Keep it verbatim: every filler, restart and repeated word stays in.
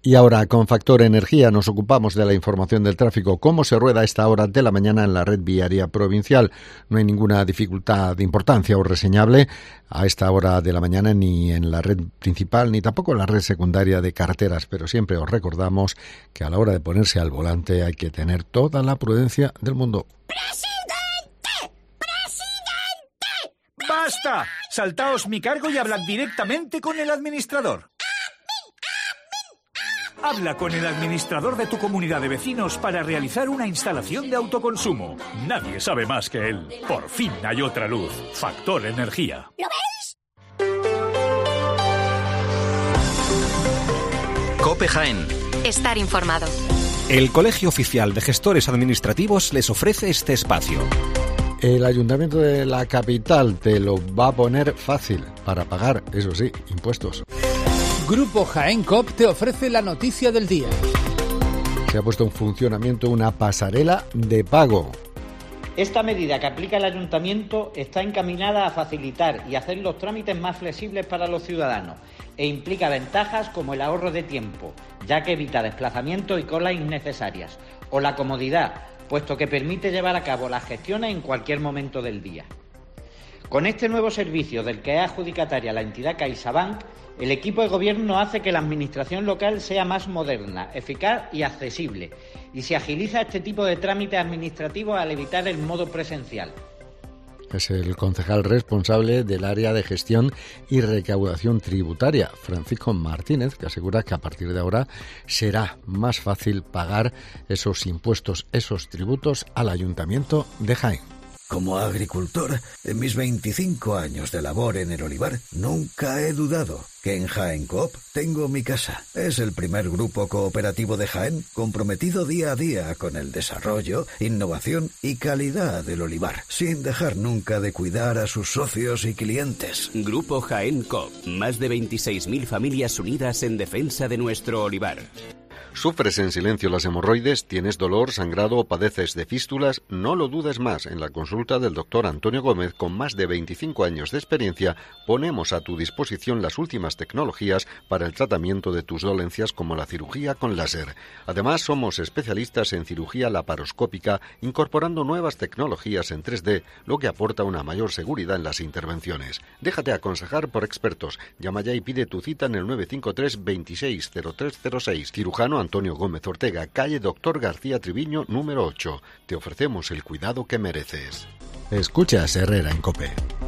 Y ahora, con Factor Energía, nos ocupamos de la información del tráfico. ¿Cómo se rueda a esta hora de la mañana en la red viaria provincial? No hay ninguna dificultad de importancia o reseñable a esta hora de la mañana ni en la red principal ni tampoco en la red secundaria de carreteras, pero siempre os recordamos que a la hora de ponerse al volante hay que tener toda la prudencia del mundo. ¡Presidente! ¡Presidente! ¡Basta! Saltaos mi cargo y hablad directamente con el administrador. Habla con el administrador de tu comunidad de vecinos para realizar una instalación de autoconsumo. Nadie sabe más que él. Por fin hay otra luz. Factor Energía. ¿Lo veis? COPE Jaén. Estar informado. El Colegio Oficial de Gestores Administrativos les ofrece este espacio. El Ayuntamiento de la capital te lo va a poner fácil para pagar, eso sí, impuestos. Grupo Jaén Coop te ofrece la noticia del día. Se ha puesto en funcionamiento una pasarela de pago. Esta medida que aplica el Ayuntamiento está encaminada a facilitar y hacer los trámites más flexibles para los ciudadanos e implica ventajas como el ahorro de tiempo, ya que evita desplazamientos y colas innecesarias, o la comodidad, puesto que permite llevar a cabo las gestiones en cualquier momento del día. Con este nuevo servicio del que es adjudicataria la entidad CaixaBank, el equipo de gobierno hace que la administración local sea más moderna, eficaz y accesible, y se agiliza este tipo de trámites administrativos al evitar el modo presencial. Es el concejal responsable del área de gestión y recaudación tributaria, Francisco Martínez, que asegura que a partir de ahora será más fácil pagar esos impuestos, esos tributos al Ayuntamiento de Jaén. Como agricultor, en mis veinticinco años de labor en el olivar, nunca he dudado que en Jaén Coop tengo mi casa. Es el primer grupo cooperativo de Jaén comprometido día a día con el desarrollo, innovación y calidad del olivar, sin dejar nunca de cuidar a sus socios y clientes. Grupo Jaén Coop, más de veintiséis mil familias unidas en defensa de nuestro olivar. ¿Sufres en silencio las hemorroides? ¿Tienes dolor, sangrado o padeces de fístulas? No lo dudes más. En la consulta del doctor Antonio Gómez, con más de veinticinco años de experiencia, ponemos a tu disposición las últimas tecnologías para el tratamiento de tus dolencias, como la cirugía con láser. Además, somos especialistas en cirugía laparoscópica, incorporando nuevas tecnologías en tres D, lo que aporta una mayor seguridad en las intervenciones. Déjate aconsejar por expertos. Llama ya y pide tu cita en el nueve cinco tres, veintiséis, cero tres cero seis. Cirujano Antonio Gómez Ortega, calle Doctor García Triviño, número ocho. Te ofrecemos el cuidado que mereces. Escuchas Herrera en COPE.